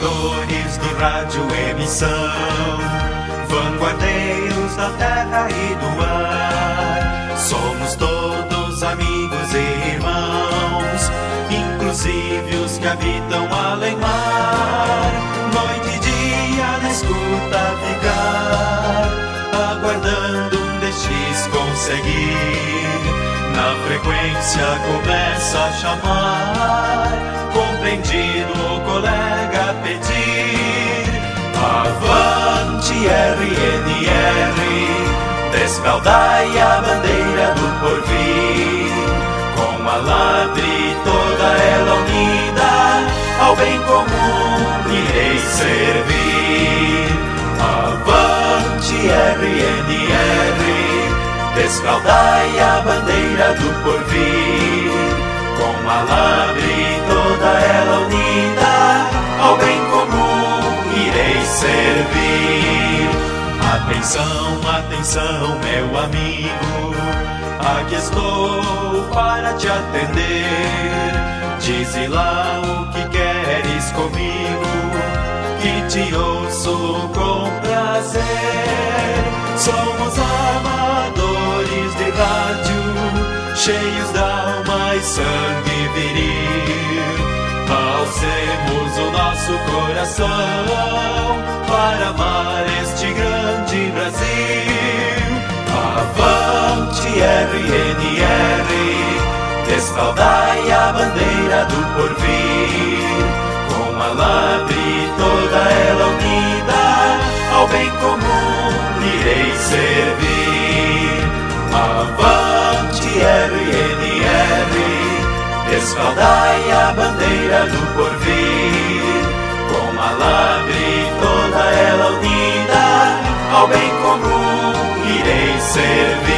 amadores do rádio emissão, vanguardeiros da terra e do ar. Somos todos amigos e irmãos, inclusive os que habitam além mar. Noite e dia na escuta ficar, aguardando um destes conseguir. Na frequência começa a chamar, compreendido o colega pedir. Avante RNR, desfaldai a bandeira do porvir. Com a ladre toda ela unida, ao bem comum irei servir. Avante RNR, desfaldai a bandeira do porvir. Com a ladre toda ela unida, ao bem comum irei servir. Atenção, atenção, meu amigo, aqui estou para te atender. Dize lá o que queres comigo, que te ouço com prazer. Somos amadores de rádio, cheios d'alma e sangue viril. Alcemos o nosso coração para amar este grande Brasil. Avante RNR, desfaldai a bandeira do porvir. Com a ladre toda ela unida, ao bem comum irei servir. Avante RNR, desfaldai a bandeira do porvir. Com a ladre toda ela unida, ao bem comum irei servir.